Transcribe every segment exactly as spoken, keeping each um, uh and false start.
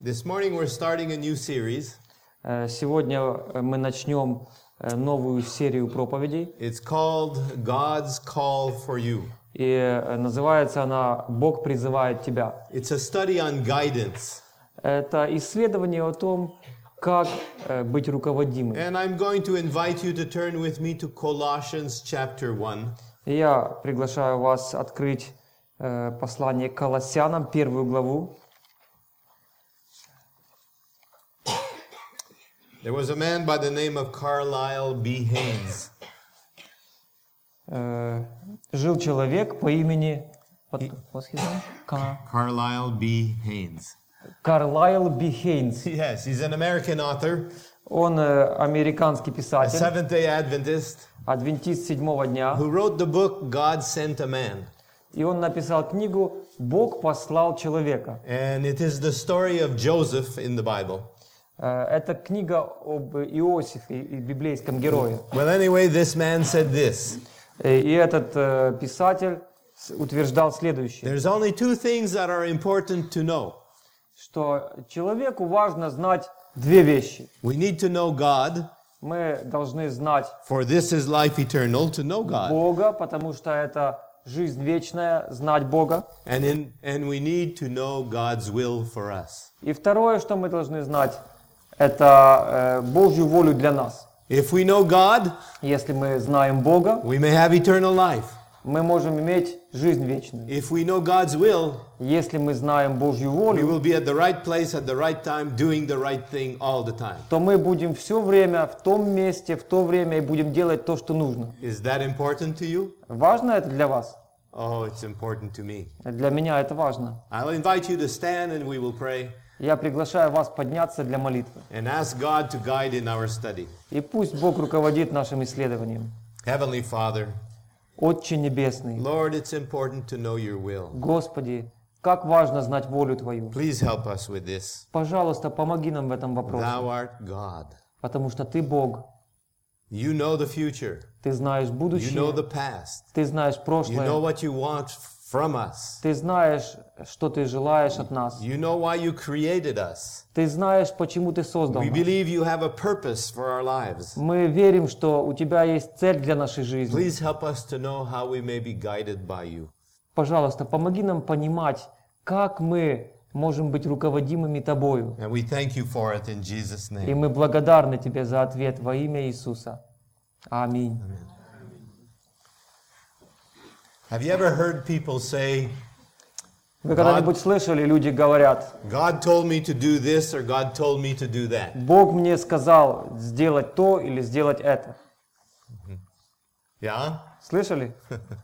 This morning we're starting a new series. Сегодня мы начнем новую серию проповедей. It's called God's Call for You. И называется она «Бог призывает тебя». It's a study on guidance. Это исследование о том, как быть руководимым. And I'm going to invite you to turn with me to Colossians chapter one. И я приглашаю вас открыть послание к Колоссянам, первую главу. There was a man by the name of Carlisle B. Haynes. Жил человек по имени What's his name? Car- Carlisle B. Haynes. Карлайл Би Хейнс. Yes, he's an American author, Он американский a писатель, Seventh-day Adventist, адвентист седьмого дня. who wrote the book God Sent a Man. И он написал книгу «Бог послал человека». And it is the story of Joseph in the Bible. Это книга об Иосифе и библейском герое. Well, anyway, this man said this. И этот писатель утверждал следующее, There's only two things that are important to know. что человеку важно знать две вещи. We need to know God, Мы должны знать for this is life eternal, to know God. Бога, потому что это жизнь вечная, знать Бога. And, in, and we need to know God's will for us. И второе, что мы должны знать, это э, Божью волю для нас. If we know God, Если мы знаем Бога, we may have eternal life. мы можем иметь жизнь вечную. If we know God's will, Если мы знаем Божью we волю, will be at the right place at the right time, doing the right thing all the time. то мы будем все время в том месте, в то время и будем делать то, что нужно. Is that important to you? Важно это для вас? Oh, it's important to me. Для меня это важно. I'll invite you to stand and we will pray Я приглашаю вас подняться для молитвы. and ask God to guide in our study. И пусть Бог руководит нашим исследованием. Heavenly Father, Отче Небесный, Lord, it's important to know your will. Господи, как важно знать волю Твою. Please help us with this. Пожалуйста, помоги нам в этом вопросе, Thou art God. потому что Ты Бог. You know the future. Ты знаешь You know будущее, the past. Ты знаешь You know прошлое, what you want from us. Ты знаешь, что Ты желаешь от нас. You know why you created us. Ты знаешь, почему Ты создал We нас. believe you have a purpose for our lives. Мы верим, что у Тебя есть цель для нашей жизни. Please help us to know how we may be guided by you. Пожалуйста, помоги нам понимать, как мы можем быть руководимыми Тобою. And we thank you for it in Jesus' И name. мы благодарны Тебе за ответ во имя Иисуса. Аминь. Have you ever heard people say, Вы когда-нибудь слышали, люди говорят, God told me to do this or God told me to do that? Бог мне сказал сделать то или сделать это. Yeah? Слышали?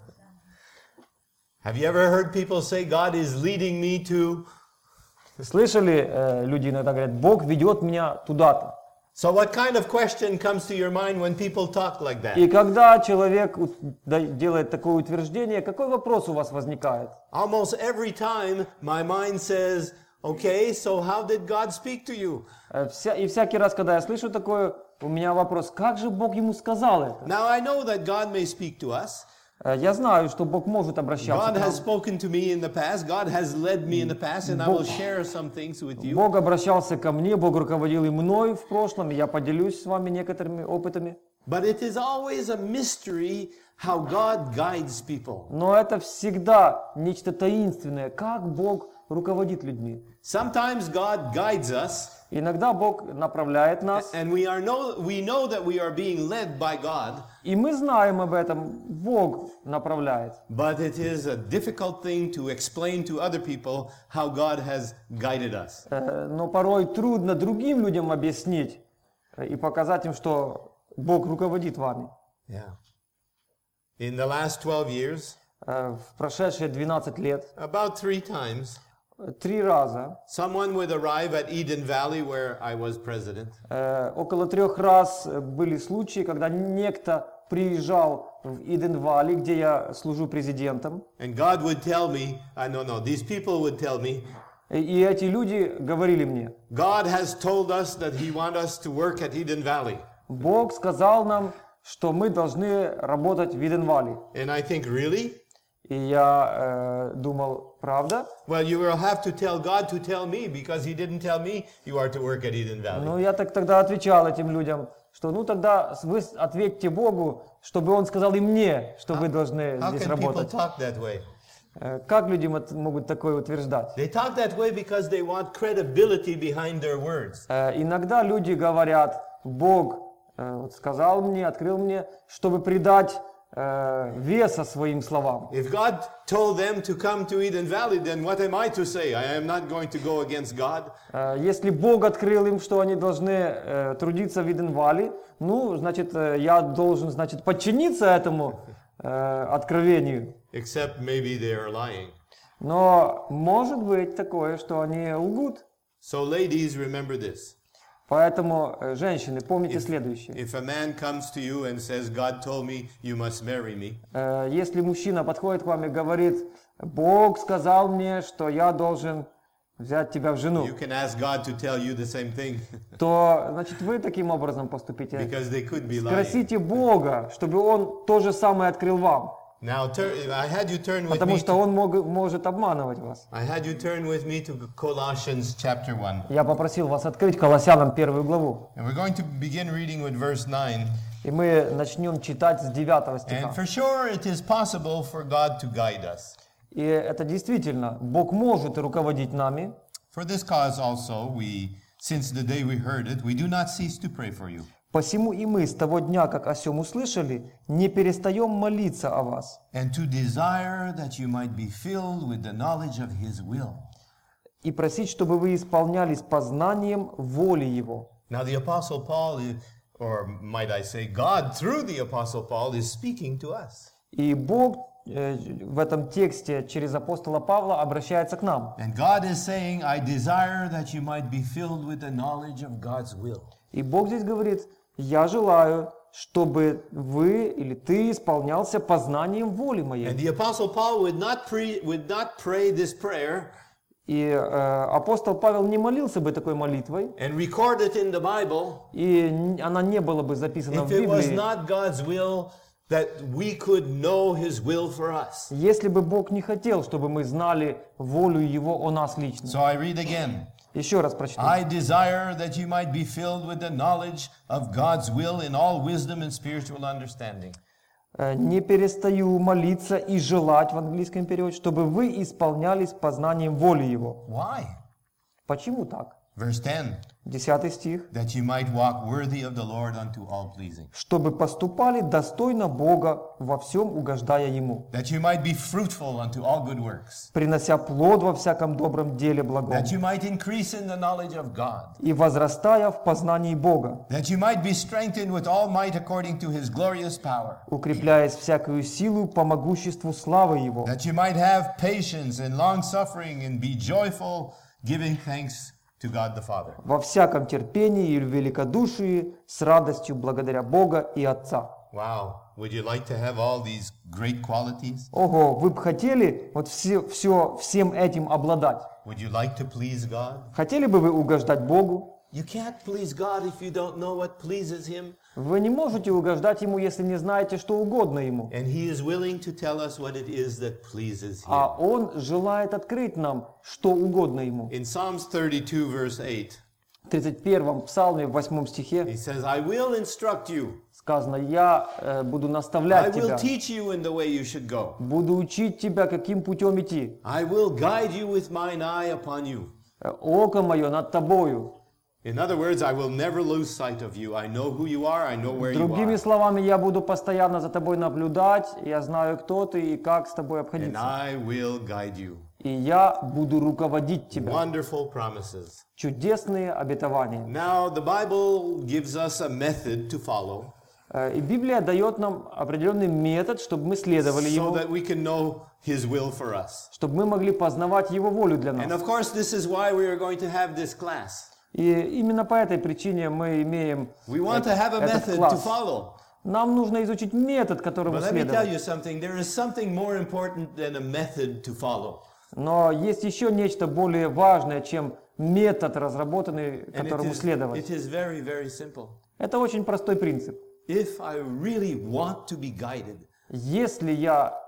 Have you ever heard people say, God is leading me to... Слышали, э, люди иногда говорят, Бог ведет меня туда-то. So what kind of question comes to your mind when people talk like that? И когда человек ут- да- делает такое утверждение, какой вопрос у вас возникает? Almost every time my mind says, okay, so how did God speak to you? Э, вся- и всякий раз, когда я слышу такое, у меня вопрос, как же Бог ему сказал это? Now I know that God may speak to us. Э, Я знаю, что Бог может обращаться God к нам. has spoken to me in the past. God has led me in the past, and I will share some things with you. Бог обращался ко мне, Бог руководил и мной в прошлом, и я поделюсь с вами некоторыми опытами. But it is always a mystery how God guides people. Но это всегда нечто таинственное, как Бог руководит людьми. Sometimes God guides us, Иногда Бог направляет нас, and we are know we know that we are being led by God. и мы знаем об этом, Бог направляет. But it is a difficult thing to explain to other people how God has guided us. Э, Но порой трудно другим людям объяснить э, и показать им, что Бог руководит вами. Yeah. In the last twelve years, Э, В прошедшие двенадцать лет, about three times, э, три раза, someone would arrive at Eden Valley where I was president. э, около трех раз э, были случаи, когда некто приезжал в Иден-Валли, где я служу президентом, And God would tell me, I no, no, these people would tell me, и и эти люди говорили мне, God has told us that He wants us to work at Eden Valley. Бог сказал нам, что мы должны работать в Иден-Валли. And I think, really? И я э, думал, правда? Well, you will have to tell God to tell me, because He didn't tell me you are to work at Eden Valley. Ну, я так тогда отвечал этим людям, что ну тогда вы ответьте Богу, чтобы Он сказал и мне, что вы должны How здесь can people работать. talk that way? Э, Как люди мот- могут такое утверждать? They talk that way because they want credibility behind their words. Э, Иногда люди говорят, Бог э, вот сказал мне, открыл мне, чтобы придать э, веса своим словам. If God told them to come to Eden Valley, then what am I to say? I am not going to go against God. Э, Если Бог открыл им, что они должны э, трудиться в Иден-Валли, ну, значит, э, я должен, значит, подчиниться этому э, откровению. Except maybe they are lying. Но может быть такое, что они лгут. So ladies, remember this. Поэтому, э, женщины, помните следующее. If a man comes to you and says, God told me you must marry me, Э, Если мужчина подходит к вам и говорит, Бог сказал мне, что я должен взять тебя в жену, you can ask God to tell you the same thing, то, значит, вы таким образом поступите. because they could be lying. Спросите Бога, чтобы Он то же самое открыл вам. Now, tur- I had you turn with Потому me. что To, Он мог- может обманывать вас. I had you turn with me to Colossians chapter one, Я попросил вас открыть Колоссянам первую главу. and we're going to begin reading with verse nine. И мы начнем читать с девятого стиха. And for sure, it is possible for God to guide us. И это действительно, Бог может руководить нами. For this cause also, we, since the day we heard it, we do not cease to pray for you. Посему и мы с того дня, как о сем услышали, не перестаем молиться о вас. And to desire that you might be filled with the knowledge of His will. И просить, чтобы вы исполнялись познанием воли Его. Now, the Apostle Paul, is, or might I say, God through the Apostle Paul, is speaking to us. И Бог э, в этом тексте через апостола Павла обращается к нам. And God is saying, I desire that you might be filled with the knowledge of God's will. И Бог здесь говорит, я желаю, чтобы вы или ты исполнялся познанием воли And моей. the Apostle Paul would not, pre, would not pray this prayer И э, апостол Павел не молился бы такой молитвой, and record it in the Bible и н- она не была бы записана в if it was Библии, not God's will that we could know His will for us. если бы Бог не хотел, чтобы мы знали волю Его о нас лично. So I read again. Еще раз прочту. I desire that you might be filled with the knowledge of God's will in all wisdom and spiritual understanding. Э, Не перестаю молиться и желать в английском переводе, чтобы вы исполнялись познанием воли Его. Why? Почему так? Verse ten. Десятый стих. That you might walk worthy of the Lord unto all pleasing. Чтобы поступали достойно Бога, во всем угождая Ему, That you might be fruitful unto all good works. принося плод во всяком добром деле благом, That you might increase in the knowledge of God. и возрастая в познании Бога, That you might be strengthened with all might according to His glorious power. укрепляясь всякую силу по могуществу славы Его, That you might have patience and long suffering and be joyful, giving thanks to God the Father. во всяком терпении и великодушии, с радостью благодаря Бога и Отца. Wow. Would you like to have all these great qualities? Ого, вы бы хотели вот все, все, всем этим обладать? Would you like to please God? Хотели бы вы угождать Богу? You can't please God if you don't know what pleases Him. Вы не можете угождать Ему, если не знаете, что угодно Ему. And He is willing to tell us what it is that pleases Him. А Он желает открыть нам, что угодно Ему. In Psalms thirty-two, verse eight, В тридцать первом псалме, в восьмом стихе He says, I will instruct you. сказано, я э, буду I наставлять will тебя, teach you in the way you should go. буду учить тебя, каким путем идти. I will guide you with mine eye upon you. Э, Око мое над тобою. In other words, I will never lose sight of you. I know who you are. I know where you Другими are. словами, я буду постоянно за тобой наблюдать, я знаю, кто ты и как с тобой And обходиться. I will guide you. И я буду руководить тебя. Wonderful promises. Чудесные обетования. Now, the Bible gives us a method to follow Э, И Библия дает нам определенный метод, чтобы мы следовали so Ему, that we can know His will for us. чтобы мы могли познавать Его волю для And нас. of course, this is why we are going to have this class. И именно по этой причине мы имеем We want to have a этот method to класс. follow. Нам нужно изучить метод, которому But let me tell следовать. you something. There is something more important than a method to follow. Но есть еще нечто более важное, чем метод, разработанный, And it которому is, следовать. it is very, very simple. Это очень простой принцип. If I really want to be guided, Если я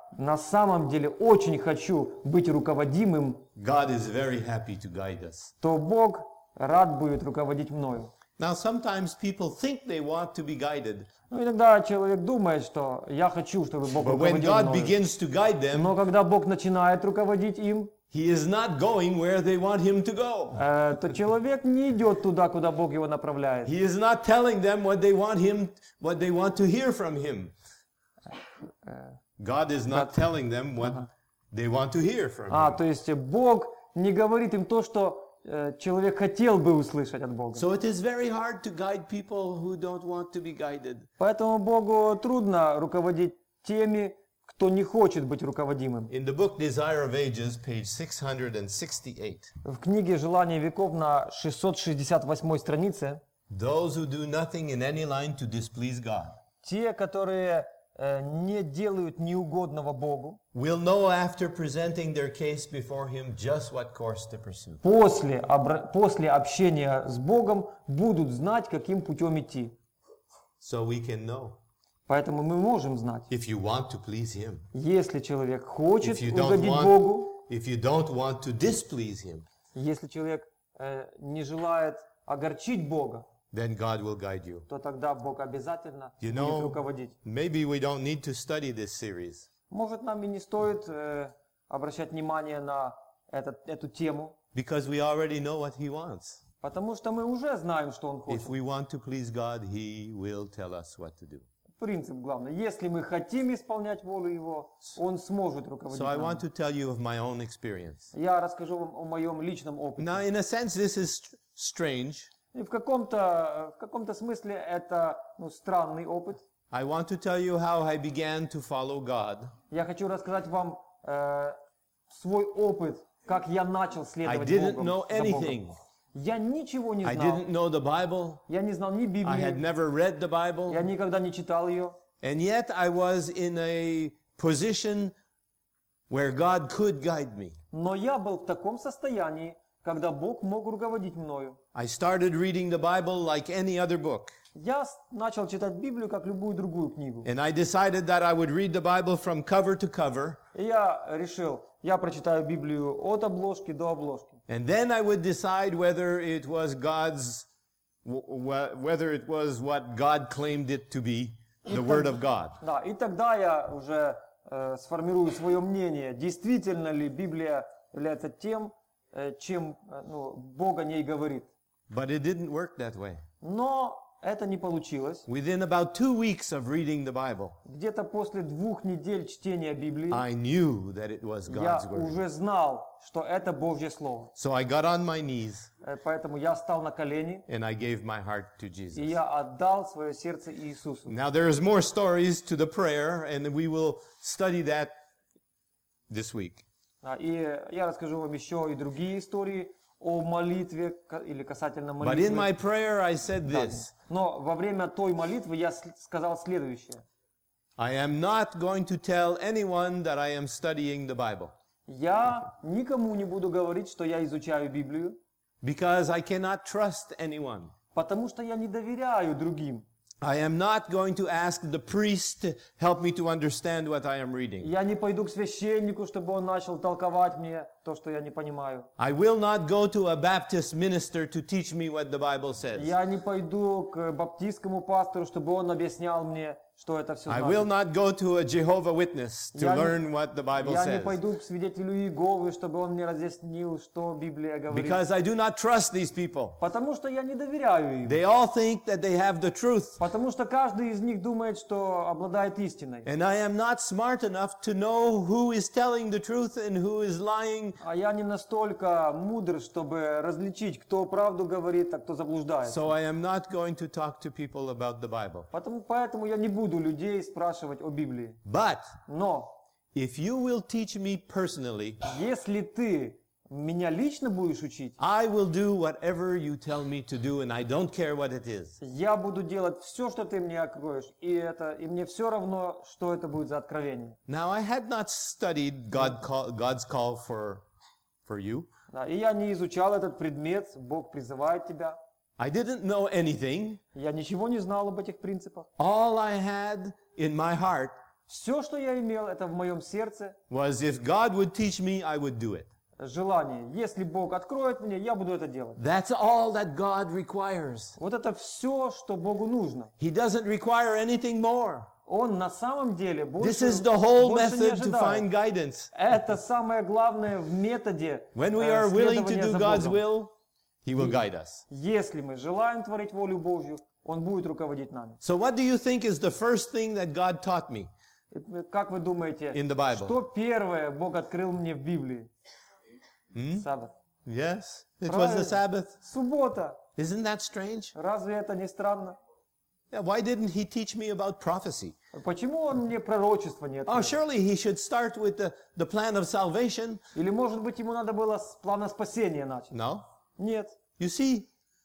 на самом деле очень хочу быть руководимым, God is very happy to guide us. то Бог рад будет руководить мною. Now, sometimes people think they want to be guided, Ну, иногда человек думает, что я хочу, чтобы Бог but when руководил God мною. begins to guide them, Но когда Бог начинает руководить им, He is not going where they want Him to go. э, то человек не идет туда, куда Бог его направляет. He is not telling them what they want Him, what they want to hear from Him. God is not telling them what they want to hear from А, Him. то есть Бог не говорит им то, что э, человек хотел бы услышать от Бога. So it is very hard to guide people who don't want to be guided. Поэтому Богу трудно руководить теми, кто не хочет быть руководимым. In the book Desire of Ages, page six hundred sixty-eight, В книге «Желание веков» на шестьсот шестьдесят восьмой странице those who do nothing in any line to displease God те, которые э, не делают неугодного Богу, will know after presenting their case before Him just what course to pursue. после, обра- после общения с Богом будут знать, каким путем идти. So we can know Поэтому мы можем знать, if you want to please Him. если человек хочет If you don't угодить want- Богу, If you don't want to displease Him, если человек э, не желает огорчить Бога, then God will guide you. то тогда Бог обязательно You будет know, руководить. maybe we don't need to study this series Может, нам и не стоит э, обращать внимание на этот, эту тему, because we already know what He wants. потому что мы уже знаем, что Он хочет. If we want to please God, He will tell us what to do. Принцип главный. Если мы хотим исполнять волю Его, Он сможет руководить So I нами. want to tell you of my own experience. Я расскажу вам о моем личном опыте. Now, in a sense, this is st- strange. И в каком-то, в каком-то смысле это ну, странный опыт. I want to tell you how I began to follow God. Я хочу рассказать вам э, свой опыт, как я начал I следовать didn't Богом, know за Богом. anything. Я ничего не I знал. didn't know the Bible. Я не знал ни I had Библии, never read the Bible. я никогда не читал ее. And yet I was in a position where God could guide me. Но я был в таком состоянии, когда Бог мог руководить мною. I started reading the Bible like any other book. Я с- начал читать Библию, как любую другую книгу. And I decided that I would read the Bible from cover to cover. И я решил, я прочитаю Библию от обложки до обложки. And then I would decide whether it was God's, wh- wh- whether it was what God claimed it to be, the Word of God. Да, и тогда я уже э, сформирую свое мнение, действительно ли Библия является тем, э, чем э, ну, Бог о ней говорит. But it didn't work that way. Но это не получилось. Within about two weeks of reading the Bible, Где-то после двух недель чтения Библии I knew that it was я God's Word. уже знал, что это Божье Слово. So I got on my knees Э, Поэтому я встал на колени, and I gave my heart to и Jesus. я отдал свое сердце Иисусу. Now there is more stories to the prayer, and we will study that this week. А, И я расскажу вам еще и другие истории о молитве ка- или касательно But in молитвы. my prayer I said this: Но во время той молитвы я с- сказал следующее. I am not going to tell anyone that I am studying the Bible, Я никому не буду говорить, что я изучаю Библию, because I cannot trust anyone. потому что я не доверяю другим. I am not going to ask the priest to help me to understand what I am reading. Я не пойду к священнику, чтобы он начал толковать мне то, что я не понимаю. I will not go to a Baptist minister to teach me what the Bible says. Я не пойду к баптистскому пастору, чтобы он объяснял мне, что это все I will значит. not go to a Jehovah Witness to Я не- learn what the Bible Я не says. пойду к свидетелю Иеговы, чтобы он мне разъяснил, что Библия говорит. Because I do not trust these people. Потому что я не доверяю им. They all think that they have the truth. Потому что каждый из них думает, что обладает истиной. And I am not smart enough to know who is telling the truth and who is lying. А я не настолько мудр, чтобы различить, кто правду говорит, а кто заблуждается. So I am not going to talk to people about the Bible. Потому, поэтому я не буду людей спрашивать о Библии. But Но if you will teach me personally, если ты меня лично будешь учить, I will do whatever you tell me to do, and I don't care what it is. я буду делать все, что ты мне откроешь, и, это, и мне все равно, что это будет за откровение. Now, I had not studied God call, God's call for, for you. Да, и я не изучал этот предмет, Бог призывает тебя. I didn't know anything. Я ничего не знал об этих принципах. All I had in my heart Все, что я имел, это в моем сердце was if God would teach me, I would do it. желание. Если Бог откроет мне, я буду это делать. That's all that God requires. Вот это все, что Богу нужно. He doesn't require anything more. Он на самом деле больше, This is the whole больше не method to find ожидает. guidance. Это самое главное в методе When we э, are willing to следования do за God's Богом. will, He will guide us. Если мы желаем творить волю Божью, Он будет руководить нами. So what do you think is the first thing that God taught me? И Как вы думаете, In the Bible. что первое Бог открыл мне в Библии? Саббат. Yes, it was the Правильно. Sabbath. Суббота. Isn't that strange? Разве это не странно? Yeah, why didn't He teach me about prophecy? Почему Он мне пророчество не Oh, открыл? surely He should start with the, the plan of salvation. Или, может быть, Ему надо было с плана спасения начать? No. Нет. You see,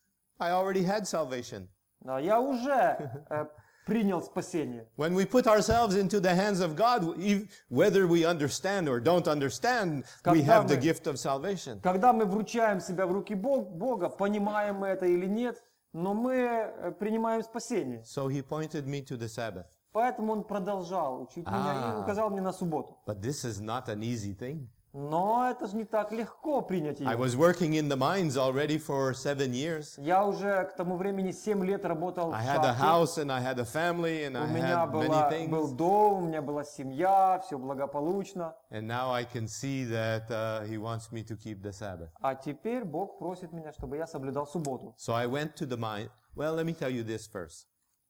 I already had salvation. Да, я уже э, принял спасение. When we put ourselves into the hands of God, e- whether we understand or don't understand, we Когда have the мы- gift of salvation. Когда мы вручаем себя в руки Бог- Бога, понимаем мы это или нет, но мы э, принимаем спасение. So He pointed me to the Sabbath. Поэтому Он продолжал учить меня А. и указал мне на субботу. But this is not an easy thing. Но это же не так легко принять I ее. was working in the mines already for seven years. Я уже к тому времени семь лет работал в I had a шахте. house and I had a family and I У меня had была, many был things. дом, у меня была семья, все благополучно. And now I can see that uh, He wants me to keep the Sabbath. А теперь Бог просит меня, чтобы я соблюдал субботу. So I went to the mine. Well, let me tell you this first.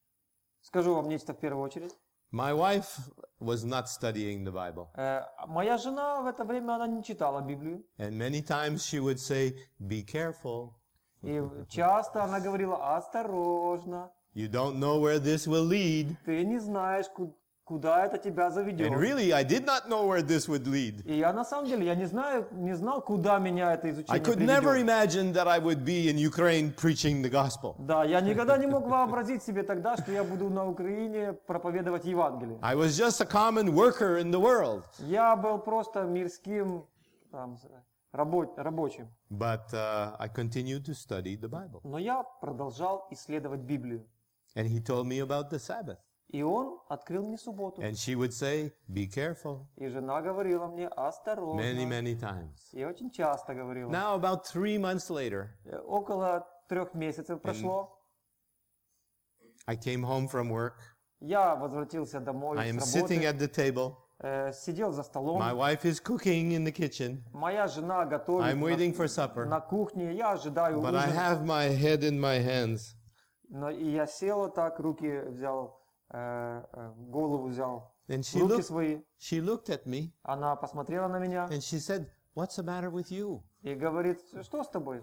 Скажу вам нечто в первую очередь. My wife was not studying the Bible. Э, моя жена в это время, она не читала Библию. And many times she would say, be careful. И часто она говорила: осторожно, You don't know where this will lead. ты не знаешь, ку- куда это тебя заведет. And really, I did not know where this would lead. И я на самом деле, я не знаю, не знал, куда меня это I изучение could never приведет. imagine that I would be in Ukraine preaching the gospel. Да, я никогда не мог вообразить себе тогда, что я буду на Украине проповедовать Евангелие. I was just a common worker in the world. Я был просто мирским там, рабо- рабочим. But uh, I continued to study the Bible. Но я продолжал исследовать Библию. And he told me about the Sabbath. И он открыл мне субботу. And she would say, be careful, И жена говорила мне: осторожно. many, many times. И очень часто говорила. Now, about three months later, Э, Около трех месяцев прошло. I came home from work. Я возвратился домой I am с sitting работы. at the table. э, Сидел за столом. My wife is cooking in the kitchen. Моя жена готовит I'm waiting на, for supper. на кухне. Я ожидаю But I ужин. have my head in my hands. Но и я сел вот так, руки взял, э, э, голову взял And в she руки looked, свои. she looked at me Она посмотрела на меня and she said, what's the matter with you? и говорит: что с тобой?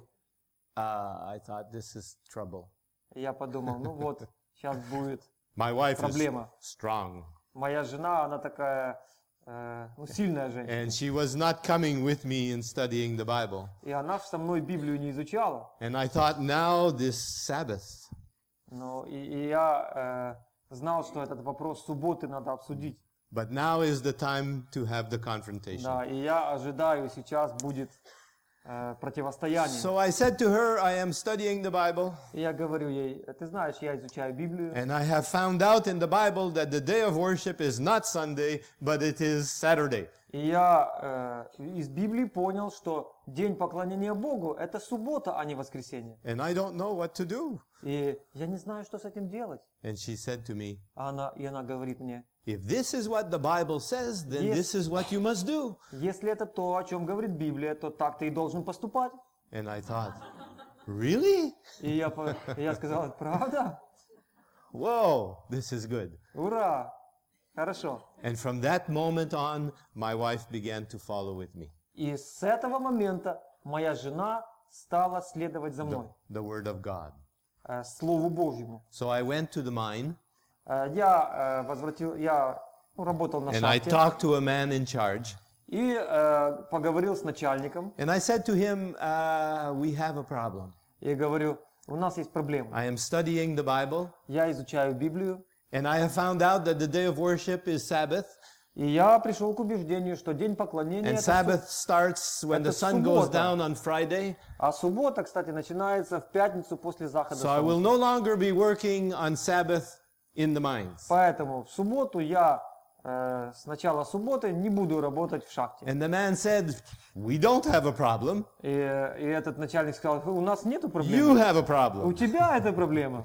Uh, I thought, this is trouble. И я подумал: ну вот, сейчас будет. My wife is Проблема. strong. Моя жена, она такая э, ну, сильная женщина. And she was not coming with me in studying the Bible. И она ж со мной Библию не изучала. And I thought, now this Sabbath, Но и, и я э, знал, что этот вопрос субботы надо обсудить. but now is the time to have the confrontation. Да, и я ожидаю, сейчас будет э, противостояние. So I said to her, I am studying the Bible, И я говорю ей: ты знаешь, я изучаю Библию. and I have found out in the Bible that the day of worship is not Sunday, but it is Saturday. И я э, из Библии понял, что день поклонения Богу — это суббота, а не воскресенье. And I don't know what to do. И я не знаю, что с этим делать. And she said to me, А она, и она говорит мне: if this is what the Bible says, then Yes. this is what you must do. если это то, о чем говорит Библия, то так ты и должен поступать. And I thought, really? И я, по- и я сказал: правда? Whoa, this is good. Ура! Хорошо. And from that moment on, my wife began to follow with me. И с этого момента моя жена стала следовать за мной, The Word of God. э, Слову Божьему. So I went to the mine, Э, Я э, возвратил, я ну, работал на and I шахте talked to a man in charge. и э, поговорил с начальником And I said to him, uh, we have a problem. и говорю: у нас есть проблема. I am studying the Bible, Я изучаю Библию, and I have found out that the day of worship is Sabbath, и я пришел к убеждению, что день поклонения and это суб- Sabbath starts when the это sun goes суббота. down on Friday. А суббота, кстати, начинается в пятницу после захода So I will солнца. no longer be working on Sabbath in the mines. Поэтому в субботу я э, с начала субботы не буду работать в шахте. And the man said, we don't have a problem. И, и этот начальник сказал, у нас нету You проблем. have a У problem. тебя это проблема.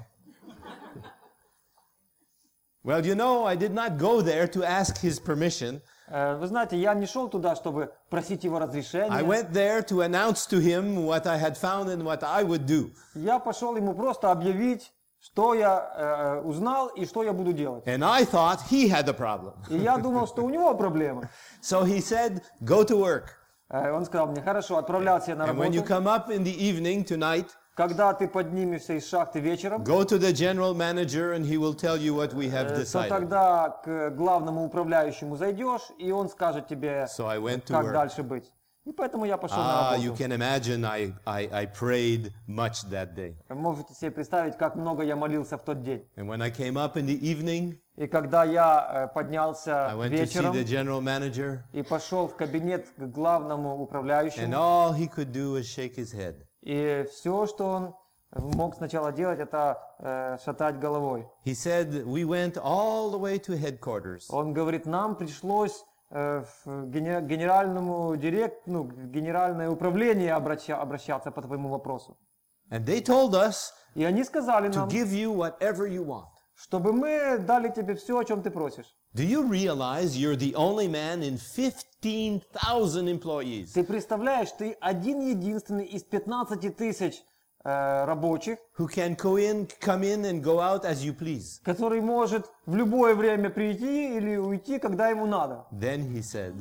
Well, you know, I did not go there to ask his permission. Э, Вы знаете, я не шел туда, чтобы просить его I разрешения. went there to announce to him what I had found and what I would do. Я пошел ему просто объявить, что я э, узнал и что я буду делать. And I thought he had a problem. И я думал, что у него проблема. So he said, go to work. Э, Он сказал мне, хорошо, отправляйся на And when you работу. come up in the evening tonight, Когда ты поднимешься из шахты вечером, go to the general manager and he will tell you what we have э, то decided. тогда к главному управляющему зайдешь, и он скажет тебе, So I went to как work. дальше быть. И поэтому я пошел Ah, на you работу. can imagine I, I, I prayed much that day. Можете себе представить, как много я молился в тот день. And when I came up in the evening, И когда я э, I поднялся went to see вечером the general manager, и пошел в кабинет к главному and управляющему, all he could do was shake his head. и все, что он мог сначала делать, это э, шатать головой. He said, we went all the way to headquarters. Он говорит, нам пришлось э, в гене- генеральному директ, ну, в генеральное управление обраща- обращаться по твоему вопросу. And they told us И они сказали to нам, give you whatever you want. чтобы мы дали тебе все, о чем ты просишь. Do you realize you're the only man in fifteen thousand employees Ты представляешь, ты один единственный из пятнадцати тысяч э, рабочих, who can go in, come in and go out as you please? который может в любое время прийти или уйти, когда ему надо. Then he said,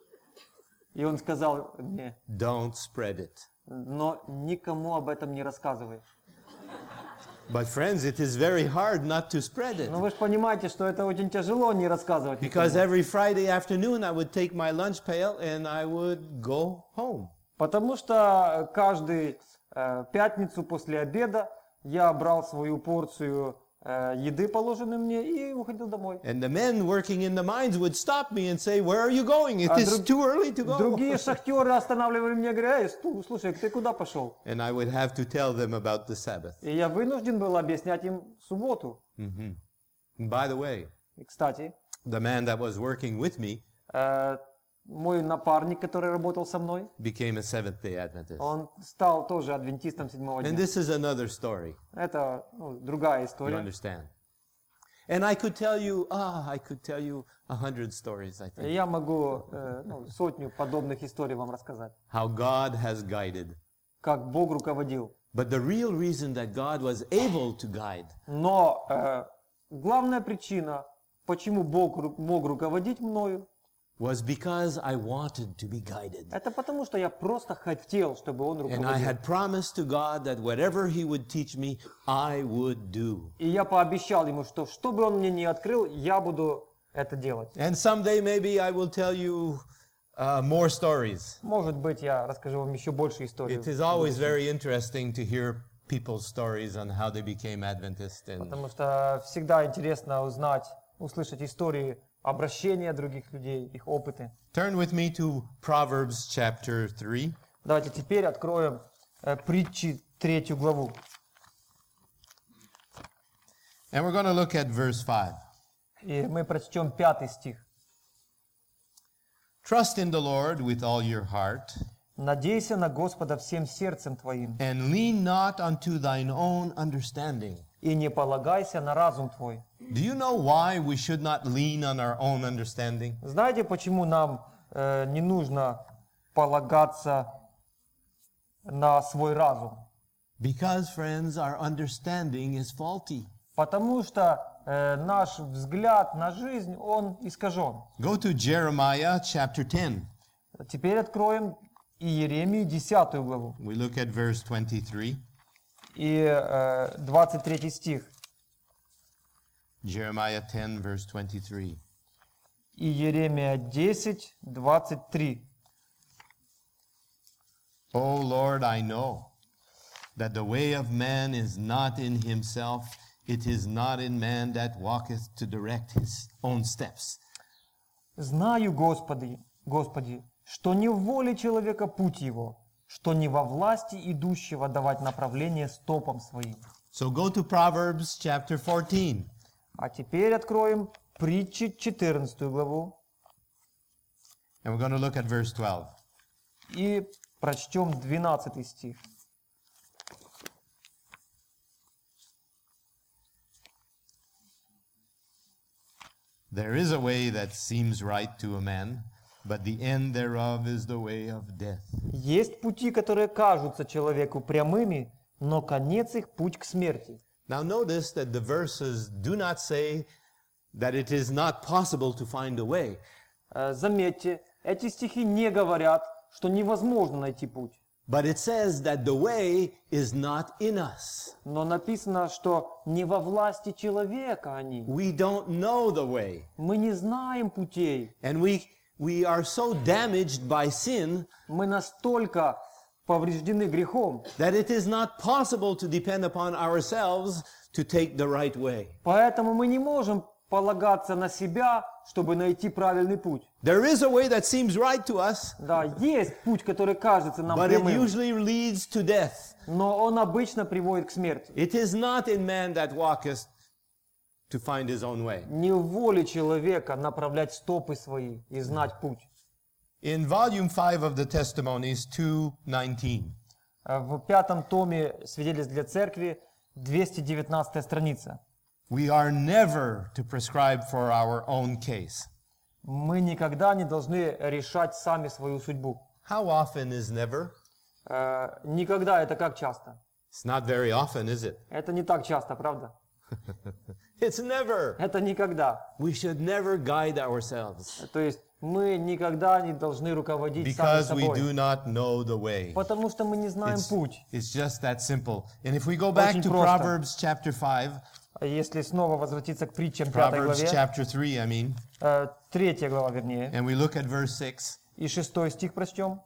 И он сказал мне, don't spread it. но никому об этом не рассказывай. But friends, it is very hard not to spread it. Но вы же понимаете, что это очень тяжело не рассказывать Because никому. every Friday afternoon I would take my lunch pail and I would go home. Потому что каждую э, пятницу после обеда я брал свою порцию э, еды, положенной мне, и уходил домой. And the men working in the mines would stop me and say, where are you going? It А is друг- too early to go. Другие шахтеры останавливали меня, говоря, «Эй, сту- слушай, ты куда пошел?» And I would have to tell them about the Sabbath. И я вынужден был объяснять им субботу. And by the way, И, кстати, the man that was working with me э, мой напарник, который работал со мной, became a Seventh-day Adventist. он стал тоже адвентистом седьмого And дня. this is another story, Это ну, другая you история. understand. And I could tell you, ah, I could tell you a hundred stories, I И think, я могу э, ну, сотню подобных историй вам рассказать. how God has guided. Как Бог руководил. But the real reason that God was able to guide Но э, главная причина, почему Бог ру- мог руководить мною, was because I wanted to be guided. это потому, что я просто хотел, чтобы Он And I руководил. had promised to God that whatever He would teach me, I would do. И я пообещал Ему, что что бы Он мне ни открыл, я буду это делать. And someday maybe I will tell you uh, more stories. Может быть, я расскажу вам еще больше историй. It is always very interesting to hear people's stories on how they became Adventist. And Потому что всегда интересно узнать, услышать истории обращения других людей, их опыты. turn with me to Proverbs chapter three. Давайте теперь откроем э, притчи третью главу. And we're going to look at verse five. И мы прочтем пятый стих. Trust in the Lord with all your heart, «Надейся на Господа всем сердцем твоим, and lean not unto thine own understanding. и не полагайся на разум твой». Do you know why we should not lean on our own understanding? Знаете, почему нам э, не нужно полагаться на свой разум? Because, friends, our understanding is faulty. Потому что э, наш взгляд на жизнь, он искажен. Go to Jeremiah chapter ten. Теперь откроем Иеремии десятую главу We look at verse twenty-three. и э, двадцать третий стих. Jeremiah ten, verse twenty-three. Иеремия десять, двадцать три. O Lord, I know that the way of man is not in himself, it is not in man that walketh to direct his own steps. «Знаю, Господи, Господи, что не в воле человека путь его, что не во власти идущего давать направление стопам своим». So go to Proverbs chapter fourteen. А теперь откроем Притчи четырнадцатую главу and we're going to look at verse twelve. и прочтем двенадцатый стих. There is a way that seems right to a man, but the end thereof is the way of death. Есть пути, которые кажутся человеку прямыми, но конец их путь к смерти. Now notice that the verses do not say that it is not possible to find a way. Э, Заметьте, эти стихи не говорят, что невозможно найти путь. But it says that the way is not in us. Но написано, что не во власти человека они. We don't know the way. Мы не знаем путей. And we, we are so damaged by sin Мы настолько повреждены грехом. that it is not possible to depend upon ourselves to take the right way. Поэтому мы не можем полагаться на себя, чтобы найти правильный путь. There is a way that seems right to us, Да, есть путь, который кажется нам but it прямым, usually leads to death. но он обычно приводит к смерти. It is not in man that walketh to find his own way. Не в воле человека направлять стопы свои и знать путь. In volume five of the Testimonies, two nineteen, В пятом томе «Свидетельств для церкви», двести девятнадцатая страница. we are never to prescribe for our own case. Мы никогда не должны решать сами свою судьбу. How often is never? Э, Никогда это как часто? It's not very often, is it? Это не так часто, правда? It's never. Это никогда. We should never guide ourselves То есть мы никогда не должны руководить сами because we do собой. not know the way. Потому что мы не знаем It's, путь. it's just that simple. And if we go back Очень to просто. Proverbs chapter five, А Если снова возвратиться к притчам пятой Proverbs главе, chapter three, I mean, э, третья глава вернее, and we look at verse six, и шестой стих прочтем.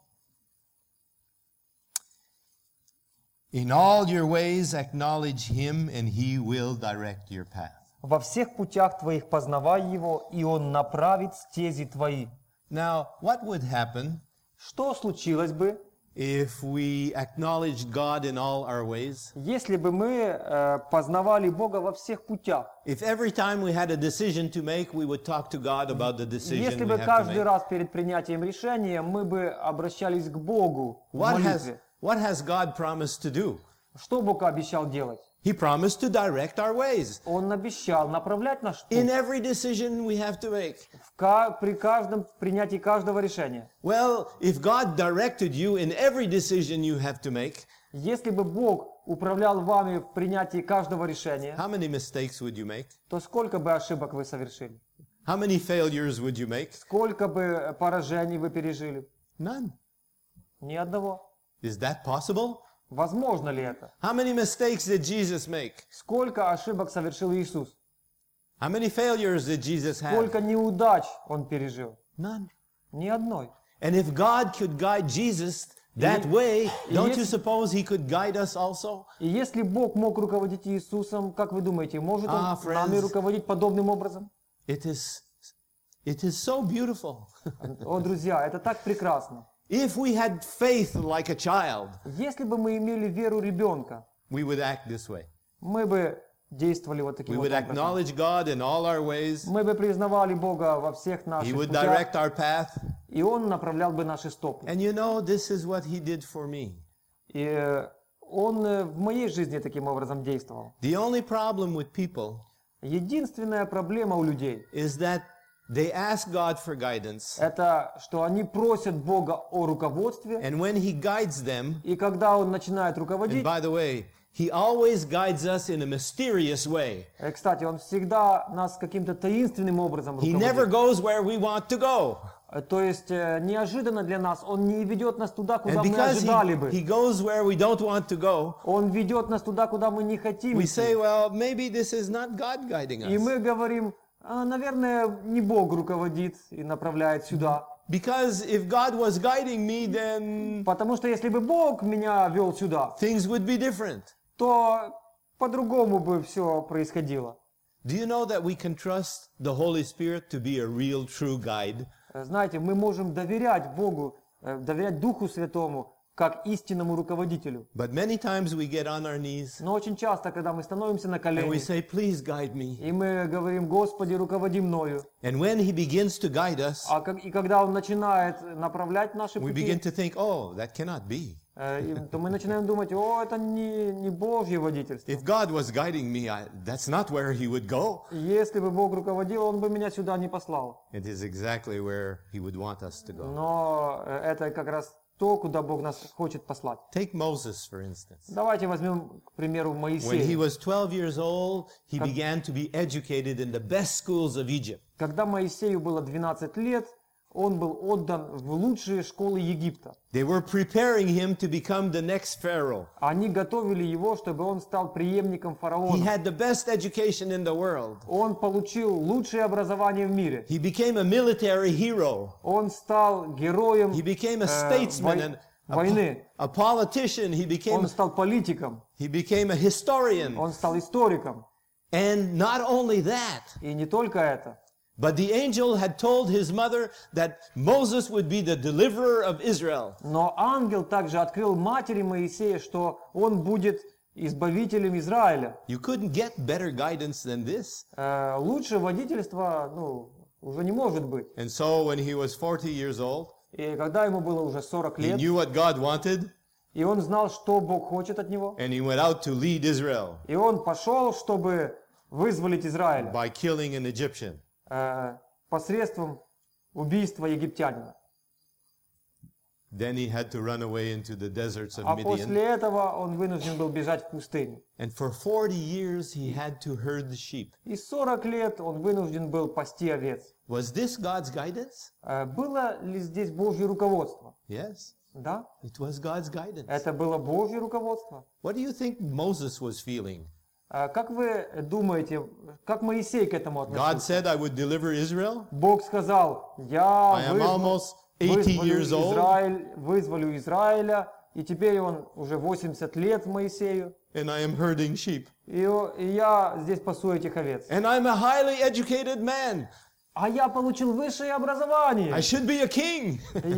in all your ways acknowledge him, and he will direct your path. Во всех путях твоих познавай его, и он направит стези твои. Now, what would happen Что случилось бы, if we acknowledged God in all our ways? если бы мы э, познавали Бога во всех путях? If every time we had a decision to make, we would talk to God about the decision Если we бы have to каждый make? раз перед принятием решения мы бы обращались к Богу в What has, молитве, what has God promised to do? что Бог обещал делать? He promised to direct our ways. Он обещал направлять наш In путь every decision we have to make. в ка- при каждом принятии каждого решения. Well, if God directed you in every decision you have to make, Если бы Бог управлял вами в принятии каждого решения, how many mistakes would you make? то сколько бы ошибок вы совершили? How many failures would you make? Сколько бы поражений вы пережили? None. Ни одного. Is that possible? Возможно ли это? How many mistakes did Jesus make? Сколько ошибок совершил Иисус? How many failures did Jesus have? Сколько неудач Он пережил? None. Ни одной. And if God could guide Jesus that way, don't you если- suppose he could guide us also? И если Бог мог руководить Иисусом, как вы думаете, может Он Ah, friends. нами руководить подобным образом? It is, it is so beautiful. О, друзья, это так прекрасно. If we had faith like a child, Если бы мы имели веру ребенка, we would act this way. мы бы действовали вот We таким вот would образом. acknowledge God in all our ways. Мы бы признавали Бога во всех He наших would путях, direct our path. и Он направлял бы наши стопы. And you know, this is what he did for me. И э, Он э, в моей жизни таким образом действовал. The only problem with people Единственная проблема у людей is that they ask God for guidance. – это что они просят Бога о руководстве, And when he guides them, и когда Он начинает and руководить, by the way, he always guides us in a mysterious way. э, кстати, Он всегда нас каким-то таинственным образом He never руководит. goes where we want to go. Э, То есть э, неожиданно для нас Он не ведет нас туда, куда And мы because ожидали he, бы. he goes where we don't want to go, Он ведет нас туда, куда мы не хотим we идти. say, well, maybe this is not God guiding И us. мы говорим, «А, наверное, не Бог руководит и направляет сюда. Because if God was guiding me, then Потому что если бы Бог меня вел сюда, things would be different. то по-другому бы все происходило. Do you know that we can trust the Holy Spirit to be a real, true guide? Э, Знаете, мы можем доверять Богу, э, доверять Духу Святому, как истинному руководителю. But many times we get on our knees Но очень часто, когда мы становимся на and we колени, say, please guide me. и мы говорим: Господи, руководи мною. And when he begins to guide us, А как, и когда Он начинает направлять наши we begin пути, to think, oh, that cannot be. э, и- то мы начинаем думать: о, это не, не Божье водительство. If God was guiding me, I, that's not where he would go. Если бы Бог руководил, Он бы меня сюда не послал. It is exactly where he would want us to go. Но э, это как раз то, куда Бог нас хочет послать. Take Moses, for instance. Давайте возьмем, к примеру, When he Моисея. was twelve years old, he began to be educated in the best schools of Egypt. Когда Моисею было двенадцать лет, он был отдан в лучшие школы Египта. They were preparing him to become the next Pharaoh. Они готовили его, чтобы он стал преемником He фараона. had the best education in the world. Он получил лучшее образование в мире. He became a military hero. Он стал героем He became a э, statesman вой- and a, войны. a politician. He became, Он стал политиком. he became a historian. Он стал историком. And not only that, И не только это. but the angel had told his mother that Moses would be the deliverer of Israel. Но ангел также открыл матери Моисея, что он будет избавителем Израиля. You couldn't get better guidance than this. Э, Лучше водительства, ну, уже не может быть. And so when he was forty years old, И когда ему было уже сорок he лет, knew what God wanted, и он знал, что Бог хочет от него, and he went out to lead Israel и он пошел, чтобы вызволить Израиль by killing an Egyptian. э, посредством убийства египтянина. Then he had to run away into the deserts of А Midian. после этого он вынужден был бежать в пустыню. And for forty years he had to herd the sheep. И сорок лет он вынужден был пасти овец. Was this God's guidance? Э, Было ли здесь Божье руководство? Yes, Да, it was God's guidance. это было Божье руководство. What do you think Moses was feeling? Э, Как вы думаете, как Моисей к этому God относился? said, I would deliver Israel. Бог сказал: я I am вызв- almost eighty вызволю years old, Израиль, вызволю Израиля, и теперь он уже восемьдесят лет Моисею, and I am herding sheep. и, о- и я здесь пасу этих овец. And I'm a highly educated man. А я получил высшее образование. I should be a king.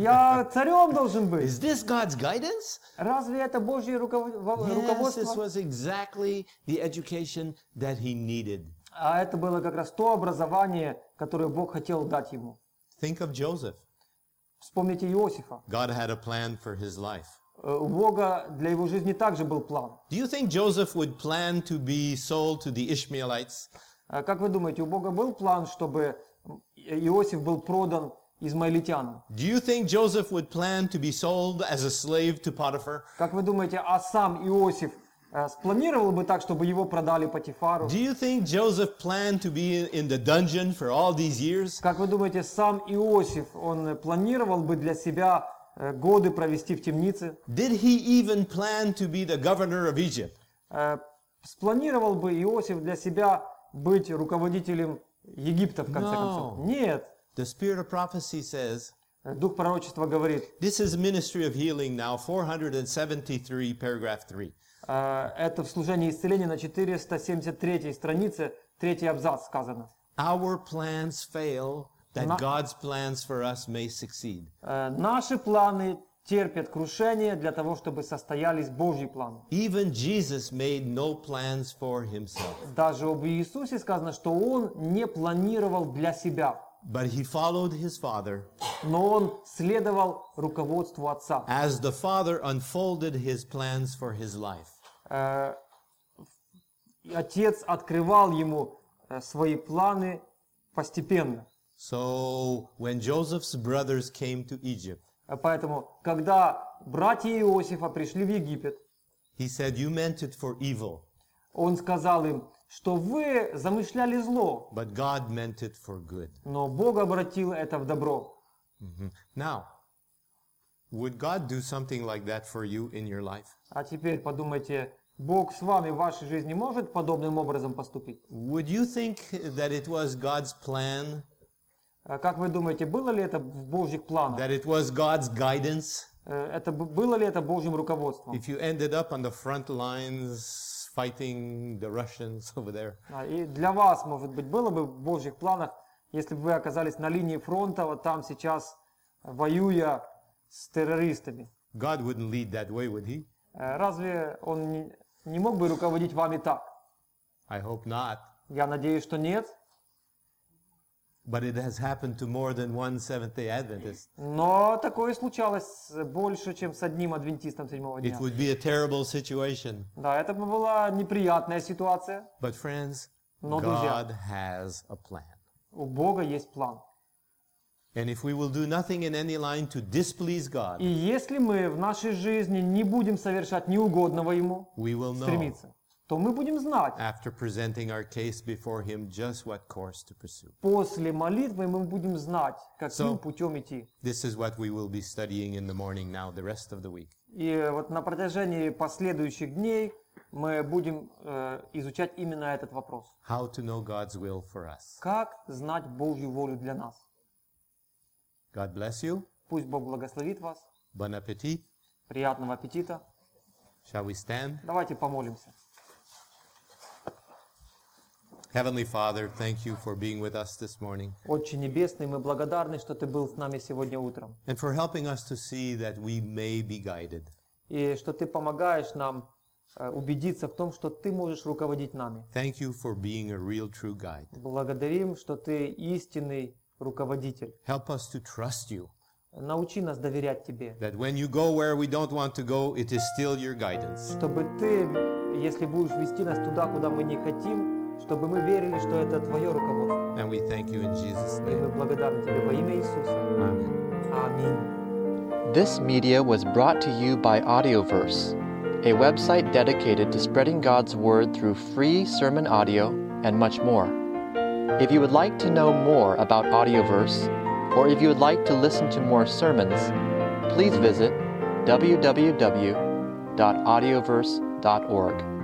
Я царем должен быть. Is this God's guidance? Разве это Божье руков- во- Yes, this руководство? was exactly the education that he needed. А это было как раз то образование, которое Бог хотел дать ему. Think of Joseph. Вспомните Иосифа. God had a plan for his life. Э, У Бога для его жизни также был план. Do you think Joseph would plan to be sold to the Ishmaelites? А Как вы думаете, у Бога был план, чтобы Иосиф был продан измаилитянам? Do you think Joseph would plan to be sold as a slave to Potiphar? Как вы думаете, а сам Иосиф э, спланировал бы так, чтобы его продали Потифару? Do you think Joseph planned to be in the dungeon for all these years? Как вы думаете, сам Иосиф, он планировал бы для себя э, годы провести в темнице? Did he even plan to be the governor of Egypt? Э, Спланировал бы Иосиф для себя быть руководителем Египта, в конце No. концов? Нет. The spirit of prophecy says, Э, Дух пророчества говорит, this is ministry of healing now, four hundred seventy-three, paragraph three. э, это в служении исцеления на четыреста семьдесят третьей странице, третий абзац сказано. Our plans fail that Na- God's plans for us may succeed. Э, Наши планы терпят крушение для того, чтобы состоялись Божьи планы. Even Jesus made no plans for himself, Даже об Иисусе сказано, что Он не планировал для себя, but he followed his Father но Он следовал руководству Отца. as the Father unfolded his plans for his life. Э, и Отец открывал Ему э, свои планы постепенно. So when Joseph's brothers came to Egypt, Э, Поэтому, когда братья Иосифа пришли в Египет, he said, you meant it for evil, Он сказал им, что вы замышляли зло, but God meant it for good. но Бог обратил это в добро. Now, would God do something like that for you in your life? А теперь подумайте, Бог с вами в вашей жизни может подобным образом поступить? Would you think that it was God's plan, Э, Как вы думаете, было ли это в Божьих планах? that it was God's guidance? Э, Это б- было ли это Божьим руководством? If you ended up on the front lines fighting the Russians over there, А, И для вас, может быть, было бы в Божьих планах, если бы вы оказались на линии фронта, вот там сейчас, воюя с террористами. God wouldn't lead that way, would he? Э, Разве Он не, не мог бы руководить вами так? I hope not. Я надеюсь, что нет. But it has happened to more than one Seventh-day Adventist. Но такое случалось больше, чем с одним адвентистом седьмого It дня. would be a terrible situation. Да, это бы была неприятная ситуация. But friends, Но, друзья, God has a plan. у Бога есть план. And if we will do nothing in any line to displease God, И если мы в нашей жизни не будем совершать неугодного Ему, we will know стремиться, то мы будем знать, after presenting our case before Him just what course to pursue. после молитвы мы будем знать, каким So- путем идти. This is what we will be studying in the morning now, the rest of the week. И вот на протяжении последующих дней мы будем э, изучать именно этот вопрос. How to know God's will for us. Как знать Божью волю для нас? God bless you. Пусть Бог благословит вас. Bon appetit. Приятного аппетита. Shall we stand? Давайте помолимся. Heavenly Father, thank you for being with us this morning Отче Небесный, мы благодарны, что Ты был с нами сегодня утром. and for helping us to see that we may be guided. И что Ты помогаешь нам э, убедиться в том, что Ты можешь руководить нами. Thank you for being a real true guide. Благодарим, что Ты истинный руководитель. Help us to trust you, Научи нас доверять Тебе, that when you go where we don't want to go, it is still your guidance. чтобы Ты, если будешь вести нас туда, куда мы не хотим, чтобы мы верили, что это Твое руководство. And we thank you in Jesus' И мы name. благодарны Тебе во имя Иисуса. Amen. Аминь. This media was brought to you by Audioverse, a website dedicated to spreading God's Word through free sermon audio and much more. If you would like to know more about Audioverse, or if you would like to listen to more sermons, please visit w w w dot audioverse dot org.